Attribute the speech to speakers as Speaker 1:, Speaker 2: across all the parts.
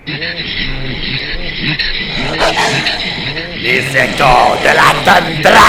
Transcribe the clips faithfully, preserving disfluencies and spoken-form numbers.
Speaker 1: Les échos de la toundra!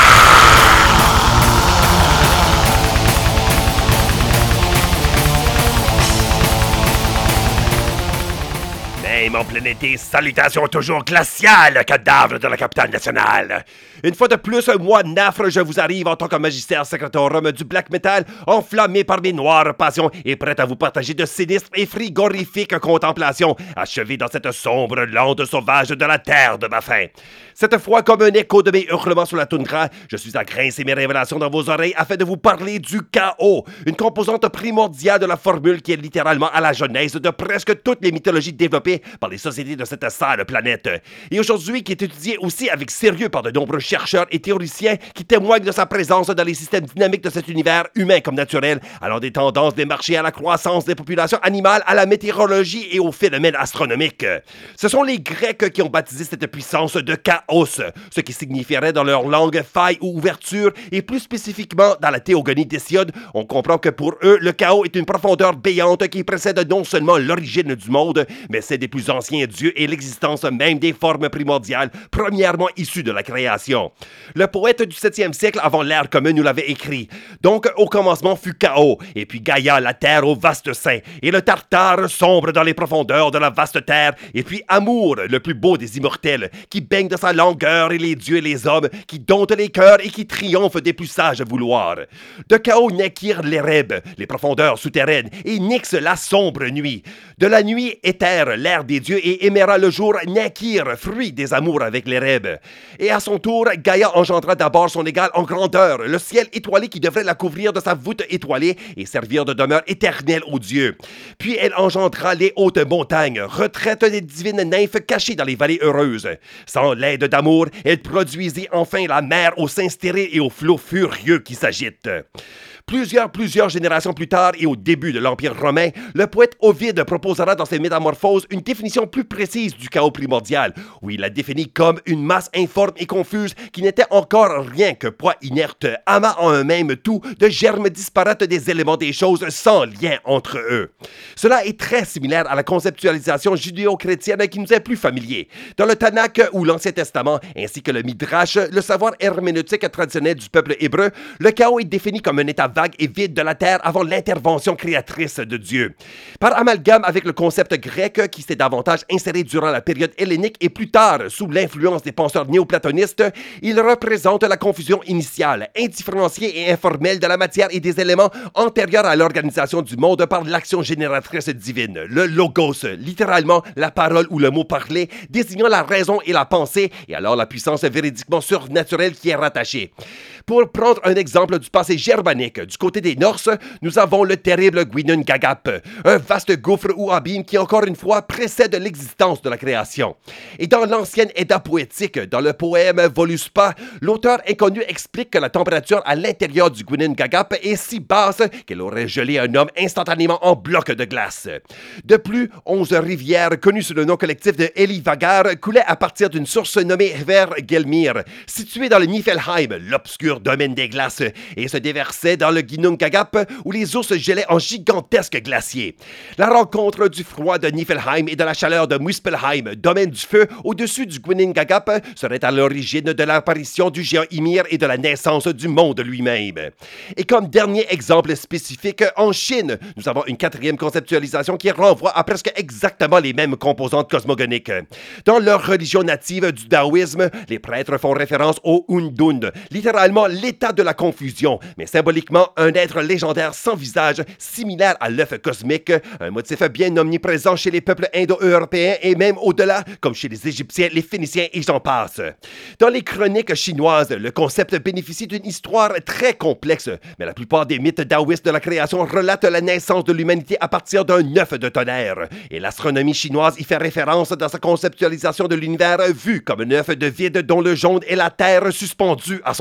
Speaker 1: Même en plein été, salutations toujours glaciales, cadavre de la capitale nationale. Une fois de plus, moi, Nafre, je vous arrive en tant que magistère secretorum du black metal, enflammé par mes noires passions et prêt à vous partager de sinistres et frigorifiques contemplations, achevé dans cette sombre lande sauvage de la terre de ma faim. Cette fois, comme un écho de mes hurlements sur la toundra, je suis à grincer mes révélations dans vos oreilles afin de vous parler du chaos, une composante primordiale de la formule qui est littéralement à la genèse de presque toutes les mythologies développées par les sociétés de cette sale planète. Et aujourd'hui, qui est étudiée aussi avec sérieux par de nombreux chercheurs et théoriciens qui témoignent de sa présence dans les systèmes dynamiques de cet univers humain comme naturel, allant des tendances des marchés à la croissance des populations animales, à la météorologie et aux phénomènes astronomiques. Ce sont les Grecs qui ont baptisé cette puissance de chaos, ce qui signifierait dans leur langue faille ou ouverture, et plus spécifiquement dans la théogonie d'Hésiode, on comprend que pour eux, le chaos est une profondeur béante qui précède non seulement l'origine du monde, mais celle des plus anciens dieux et l'existence même des formes primordiales, premièrement issues de la création. Le poète du septième siècle avant l'ère commune nous l'avait écrit. Donc, au commencement fut chaos, et puis Gaïa, la terre au vaste sein, et le Tartare sombre dans les profondeurs de la vaste terre, et puis Amour, le plus beau des immortels, qui baigne de sa langueur et les dieux et les hommes, qui dompte les cœurs et qui triomphe des plus sages vouloirs. De chaos naquirent les rêves, les profondeurs souterraines, et Nyx la sombre nuit. De la nuit éthère l'ère des dieux et Éméra le jour naquirent, fruit des amours avec les rêves. Et à son tour, Gaïa engendra d'abord son égal en grandeur, le ciel étoilé qui devrait la couvrir de sa voûte étoilée et servir de demeure éternelle aux dieux. Puis elle engendra les hautes montagnes, retraite des divines nymphes cachées dans les vallées heureuses. Sans l'aide d'amour, elle produisit enfin la mer au sein stérile et aux flots furieux qui s'agitent. Plusieurs, plusieurs générations plus tard et au début de l'Empire romain, le poète Ovide proposera dans ses Métamorphoses une définition plus précise du chaos primordial, où il la définit comme une masse informe et confuse qui n'était encore rien que poids inerte, amas en un même tout de germes disparates des éléments des choses sans lien entre eux. Cela est très similaire à la conceptualisation judéo-chrétienne qui nous est plus familier. Dans le Tanakh ou l'Ancien Testament, ainsi que le Midrash, le savoir herméneutique traditionnel du peuple hébreu, le chaos est défini comme un état vague et vide de la terre avant l'intervention créatrice de Dieu. Par amalgame avec le concept grec qui s'est davantage inséré durant la période hellénique et plus tard sous l'influence des penseurs néoplatonistes, il représente la confusion initiale, indifférenciée et informelle de la matière et des éléments antérieurs à l'organisation du monde par l'action génératrice divine, le logos, littéralement la parole ou le mot parlé, désignant la raison et la pensée, et alors la puissance véridiquement surnaturelle qui est rattachée. Pour prendre un exemple du passé germanique, du côté des Norses, nous avons le terrible Ginnungagap, un vaste gouffre ou abîme qui, encore une fois, précède l'existence de la création. Et dans l'ancienne Edda poétique, dans le poème Voluspa, l'auteur inconnu explique que la température à l'intérieur du Ginnungagap est si basse qu'elle aurait gelé un homme instantanément en bloc de glace. De plus, onze rivières connues sous le nom collectif de Elivagar coulaient à partir d'une source nommée Hvergelmir, située dans le Niflheim, l'obscur domaine des glaces, et se déversait dans le Ginnungagap où les ours gelaient en gigantesques glaciers. La rencontre du froid de Niflheim et de la chaleur de Muspelheim, domaine du feu au-dessus du Ginnungagap, serait à l'origine de l'apparition du géant Ymir et de la naissance du monde lui-même. Et comme dernier exemple spécifique, en Chine, nous avons une quatrième conceptualisation qui renvoie à presque exactement les mêmes composantes cosmogoniques. Dans leur religion native du taoïsme, les prêtres font référence au Undun, littéralement l'état de la confusion, mais symboliquement un être légendaire sans visage, similaire à l'œuf cosmique, un motif bien omniprésent chez les peuples indo-européens et même au-delà, comme chez les Égyptiens, les Phéniciens et j'en passe. Dans les chroniques chinoises, le concept bénéficie d'une histoire très complexe, mais la plupart des mythes taoïstes de la création relatent la naissance de l'humanité à partir d'un œuf de tonnerre, et l'astronomie chinoise y fait référence dans sa conceptualisation de l'univers vu comme un œuf de vide dont le jaune est la Terre suspendue à son centre.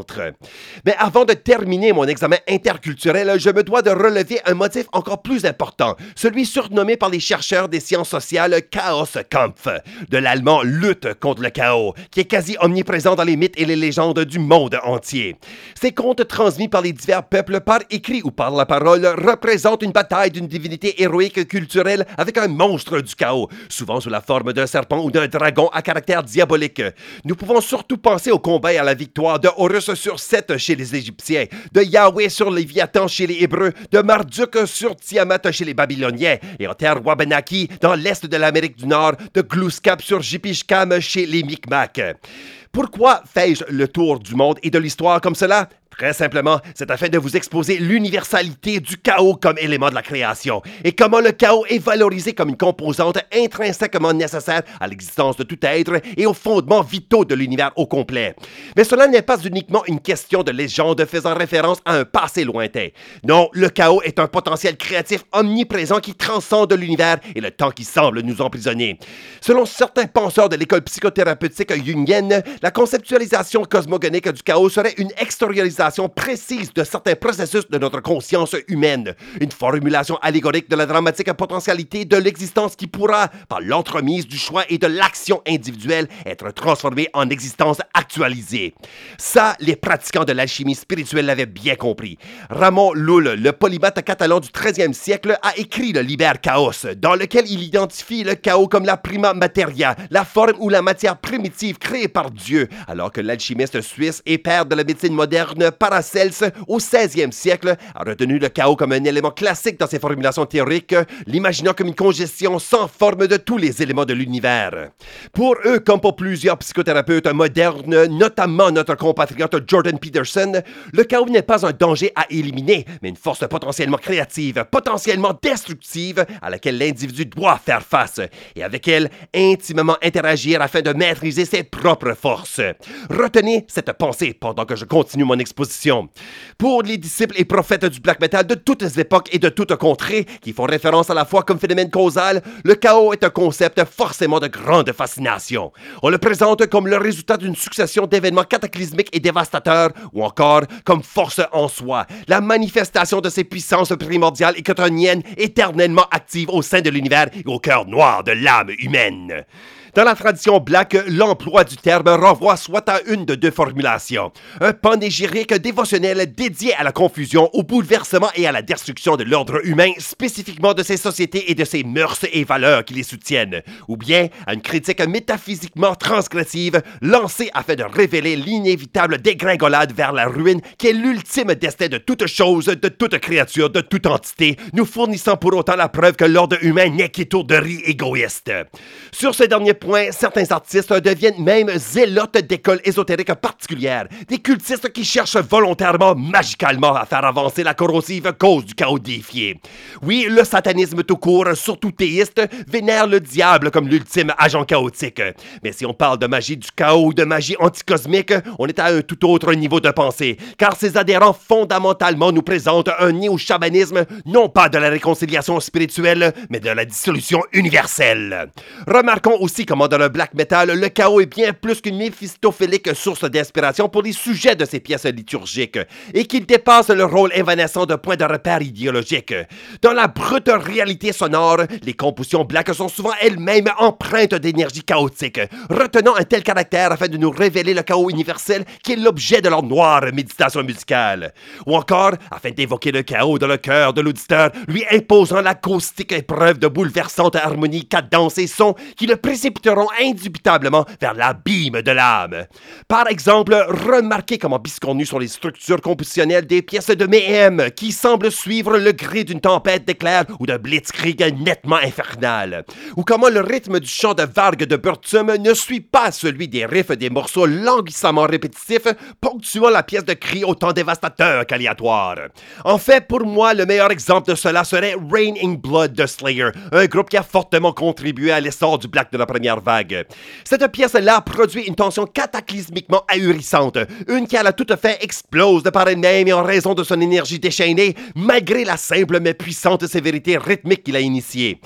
Speaker 1: autres. Mais avant de terminer mon examen interculturel, je me dois de relever un motif encore plus important, celui surnommé par les chercheurs des sciences sociales Chaoskampf, de l'allemand lutte contre le chaos, qui est quasi omniprésent dans les mythes et les légendes du monde entier. Ces contes transmis par les divers peuples par écrit ou par la parole représentent une bataille d'une divinité héroïque culturelle avec un monstre du chaos, souvent sous la forme d'un serpent ou d'un dragon à caractère diabolique. Nous pouvons surtout penser au combat et à la victoire de Horus sur Seth chez les Égyptiens, de Yahweh sur Léviathan chez les Hébreux, de Marduk sur Tiamat chez les Babyloniens, et en terre Wabanaki, dans l'est de l'Amérique du Nord, de Glooskap sur Jipishkam chez les Micmacs. Pourquoi fais-je le tour du monde et de l'histoire comme cela? Très simplement, c'est afin de vous exposer l'universalité du chaos comme élément de la création et comment le chaos est valorisé comme une composante intrinsèquement nécessaire à l'existence de tout être et aux fondements vitaux de l'univers au complet. Mais cela n'est pas uniquement une question de légende faisant référence à un passé lointain. Non, le chaos est un potentiel créatif omniprésent qui transcende l'univers et le temps qui semble nous emprisonner. Selon certains penseurs de l'école psychothérapeutique jungienne, la conceptualisation cosmogonique du chaos serait une extériorisation précise de certains processus de notre conscience humaine, une formulation allégorique de la dramatique potentialité de l'existence qui pourra, par l'entremise du choix et de l'action individuelle, être transformée en existence actualisée. Ça, les pratiquants de l'alchimie spirituelle l'avaient bien compris. Ramon Lull, le polymathe catalan du treizième siècle, a écrit le Liber Chaos, dans lequel il identifie le chaos comme la prima materia, la forme ou la matière primitive créée par Dieu, alors que l'alchimiste suisse et père de la médecine moderne Paracelse, au seizième siècle, a retenu le chaos comme un élément classique dans ses formulations théoriques, l'imaginant comme une congestion sans forme de tous les éléments de l'univers. Pour eux, comme pour plusieurs psychothérapeutes modernes, notamment notre compatriote Jordan Peterson, le chaos n'est pas un danger à éliminer, mais une force potentiellement créative, potentiellement destructive, à laquelle l'individu doit faire face, et avec elle, intimement interagir afin de maîtriser ses propres forces. Retenez cette pensée pendant que je continue mon exposition. Pour les disciples et prophètes du black metal de toutes les époques et de toutes contrées, qui font référence à la foi comme phénomène causal, le chaos est un concept forcément de grande fascination. On le présente comme le résultat d'une succession d'événements cataclysmiques et dévastateurs, ou encore comme force en soi, la manifestation de ces puissances primordiales et quotidiennes éternellement actives au sein de l'univers et au cœur noir de l'âme humaine. Dans la tradition black, l'emploi du terme renvoie soit à une de deux formulations. Un panégyrique dévotionnel dédié à la confusion, au bouleversement et à la destruction de l'ordre humain, spécifiquement de ses sociétés et de ses mœurs et valeurs qui les soutiennent. Ou bien à une critique métaphysiquement transgressive, lancée afin de révéler l'inévitable dégringolade vers la ruine qui est l'ultime destin de toute chose, de toute créature, de toute entité, nous fournissant pour autant la preuve que l'ordre humain n'est qu'étourderie égoïste. Sur ce dernier point, certains artistes deviennent même zélotes d'écoles ésotériques particulières, des cultistes qui cherchent volontairement, magicalement, à faire avancer la corrosive cause du chaos déifié. Oui, le satanisme tout court, surtout théiste, vénère le diable comme l'ultime agent chaotique. Mais si on parle de magie du chaos ou de magie anticosmique, on est à un tout autre niveau de pensée, car ces adhérents fondamentalement nous présentent un néo-chamanisme, non pas de la réconciliation spirituelle, mais de la dissolution universelle. Remarquons aussi comment dans le black metal, le chaos est bien plus qu'une méphistophélique source d'inspiration pour les sujets de ces pièces liturgiques, et qu'il dépasse le rôle évanescent de point de repère idéologique. Dans la brute réalité sonore, les compositions black sont souvent elles-mêmes empreintes d'énergie chaotique, retenant un tel caractère afin de nous révéler le chaos universel qui est l'objet de leur noire méditation musicale. Ou encore, afin d'évoquer le chaos dans le cœur de l'auditeur, lui imposant l'acoustique épreuve de bouleversantes harmonies, cadences et sons qui le précipiteront indubitablement vers l'abîme de l'âme. Par exemple, remarquez comment biscornues sont les structures compositionnelles des pièces de Mayhem qui semblent suivre le gré d'une tempête d'éclairs ou d'un blitzkrieg nettement infernal. Ou comment le rythme du chant de Varg de Burtsum ne suit pas celui des riffs des morceaux languissamment répétitifs ponctuant la pièce de cri autant dévastateur qu'aléatoire. En fait, pour moi, le meilleur exemple de cela serait Rain in Blood de Slayer, un groupe qui a fortement contribué à l'essor du black de la première vague. Cette pièce-là produit une tension cataclysmiquement ahurissante, une qui à la toute fait explose de par elle-même et en raison de son énergie déchaînée, malgré la simple mais puissante sévérité rythmique qu'il a initiée.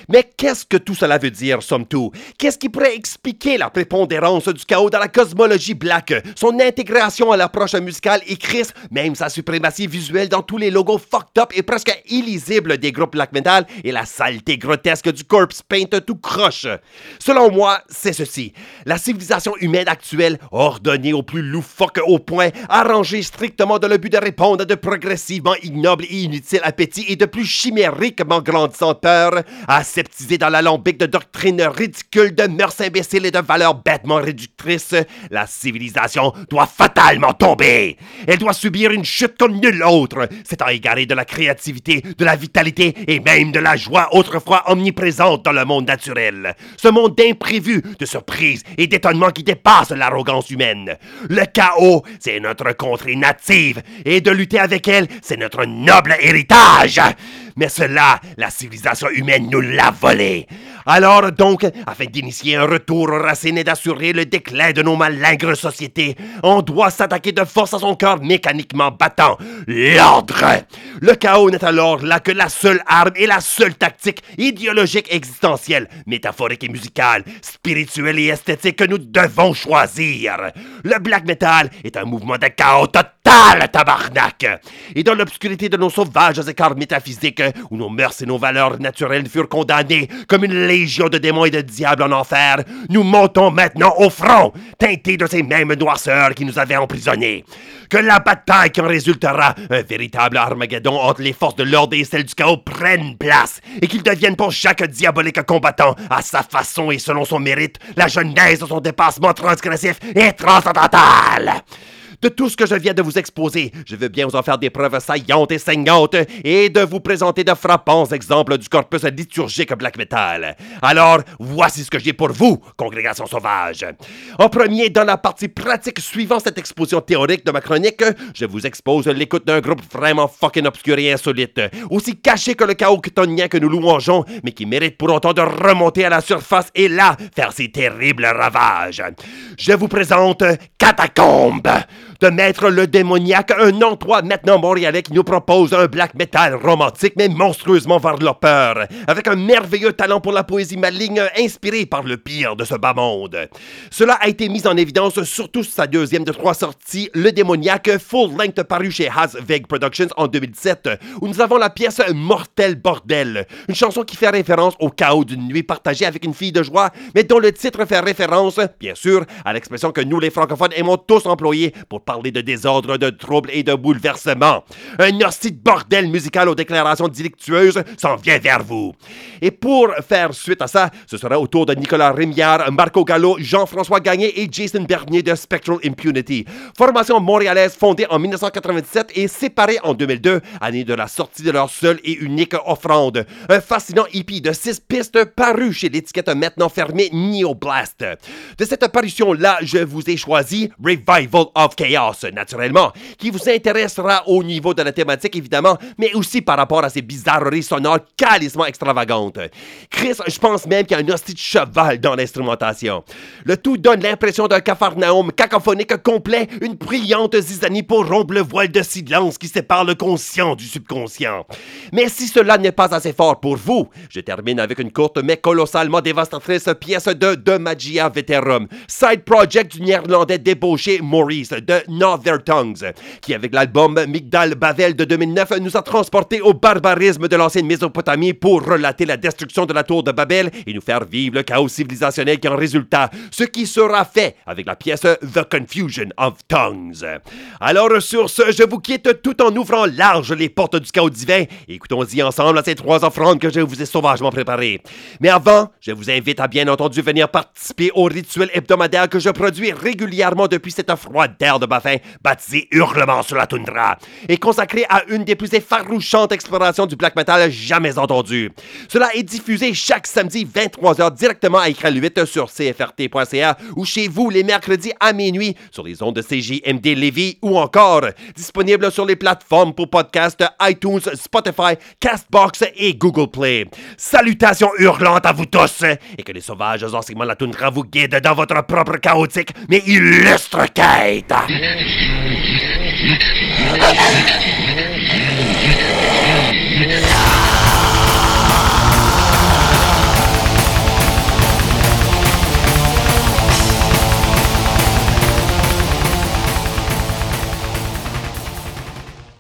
Speaker 1: Mais qu'est-ce que tout cela veut dire, somme toute? Qu'est-ce qui pourrait expliquer la prépondérance du chaos dans la cosmologie black, son intégration à l'approche musicale et Chris, même sa suprématie visuelle dans tous les logos fucked up et presque illisibles des groupes black metal et la saleté grotesque du corpse paint tout croche? Selon moi, c'est ceci. La civilisation humaine actuelle, ordonnée au plus loufoque au point, arrangée strictement dans le but de répondre à de progressivement ignobles et inutiles appétits et de plus chimériquement grandissantes peurs, aseptisée dans l'alambic de doctrines ridicules, de mœurs imbéciles et de valeurs bêtement réductrices, la civilisation doit fatalement tomber. Elle doit subir une chute comme nulle autre, s'étant égarée de la créativité, de la vitalité et même de la joie autrefois omniprésente dans le monde naturel. Ce monde d'imprévus, de surprises et d'étonnements qui dépasse l'arrogance humaine. Le chaos, c'est notre contrée native, et de lutter avec elle, c'est notre noble héritage. Mais cela, la civilisation humaine nous l'a volé. Alors donc, afin d'initier un retour aux racines et d'assurer le déclin de nos malingres sociétés, on doit s'attaquer de force à son corps mécaniquement battant, l'ordre. Le chaos n'est alors là que la seule arme et la seule tactique idéologique existentielle, métaphorique et musicale, spirituelle et esthétique que nous devons choisir. Le black metal est un mouvement de chaos total, tabarnak. Et dans l'obscurité de nos sauvages écarts métaphysiques, où nos mœurs et nos valeurs naturelles furent condamnées comme une légion de démons et de diables en enfer, nous montons maintenant au front, teintés de ces mêmes noirceurs qui nous avaient emprisonnés. Que la bataille qui en résultera, un véritable Armageddon entre les forces de l'ordre et celles du chaos, prenne place, et qu'il devienne pour chaque diabolique combattant, à sa façon et selon son mérite, la genèse de son dépassement transgressif et transcendantal. De tout ce que je viens de vous exposer, je veux bien vous en faire des preuves saillantes et saignantes et de vous présenter de frappants exemples du corpus liturgique black metal. Alors, voici ce que j'ai pour vous, congrégation sauvage. En premier, dans la partie pratique suivant cette exposition théorique de ma chronique, je vous expose l'écoute d'un groupe vraiment fucking obscur et insolite, aussi caché que le chaos chthonien que nous louangeons, mais qui mérite pour autant de remonter à la surface et là, faire ses terribles ravages. Je vous présente Catacombes, de Maître le Démoniaque, un endroit maintenant montréalais qui nous propose un black metal romantique mais monstrueusement varlopeur, avec un merveilleux talent pour la poésie maligne inspiré par le pire de ce bas monde. Cela a été mis en évidence surtout sur sa deuxième de trois sorties, Le Démoniaque, full-length paru chez Hasveg Productions en deux mille dix-sept, où nous avons la pièce Mortel Bordel, une chanson qui fait référence au chaos d'une nuit partagée avec une fille de joie, mais dont le titre fait référence, bien sûr, à l'expression que nous les francophones aimons tous employer pour parler de désordre, de troubles et de bouleversements. Un hostie de bordel musical aux déclarations délictueuses s'en vient vers vous. Et pour faire suite à ça, ce sera au tour de Nicolas Rémillard, Marco Gallo, Jean-François Gagné et Jason Bernier de Spectral Impunity. Formation montréalaise fondée en dix-neuf cent quatre-vingt-dix-sept et séparée en deux mille deux, année de la sortie de leur seule et unique offrande. Un fascinant E P de six pistes paru chez l'étiquette maintenant fermée Neoblast. De cette parution-là, je vous ai choisi Revival of Chaos, naturellement, qui vous intéressera au niveau de la thématique, évidemment, mais aussi par rapport à ces bizarreries sonores calissement extravagantes. Chris, je pense même qu'il y a un hostie de cheval dans l'instrumentation. Le tout donne l'impression d'un capharnaüm cacophonique complet, une brillante zizanie pour rompre le voile de silence qui sépare le conscient du subconscient. Mais si cela n'est pas assez fort pour vous, je termine avec une courte mais colossalement dévastatrice pièce de De Magia Veterum, side project du néerlandais débauché Maurice de Not Their Tongues, qui avec l'album Migdal Bavel de deux mille neuf nous a transportés au barbarisme de l'ancienne Mésopotamie pour relater la destruction de la tour de Babel et nous faire vivre le chaos civilisationnel qui en résulta, ce qui sera fait avec la pièce The Confusion of Tongues. Alors sur ce, je vous quitte tout en ouvrant large les portes du chaos divin. Écoutons-y ensemble à ces trois offrandes que je vous ai sauvagement préparées. Mais avant, je vous invite à bien entendu venir participer au rituel hebdomadaire que je produis régulièrement depuis cette froide terre de Baffin, baptisé Hurlement sur la toundra, et consacré à une des plus effarouchantes explorations du black metal jamais entendues. Cela est diffusé chaque samedi vingt-trois heures directement à écran huit sur c f r t point c a ou chez vous les mercredis à minuit sur les ondes de C J M D Lévis ou encore disponible sur les plateformes pour podcast iTunes, Spotify, Castbox et Google Play. Salutations hurlantes à vous tous et que les sauvages enseignements de la toundra vous guident dans votre propre chaotique mais illustre quête. Ah!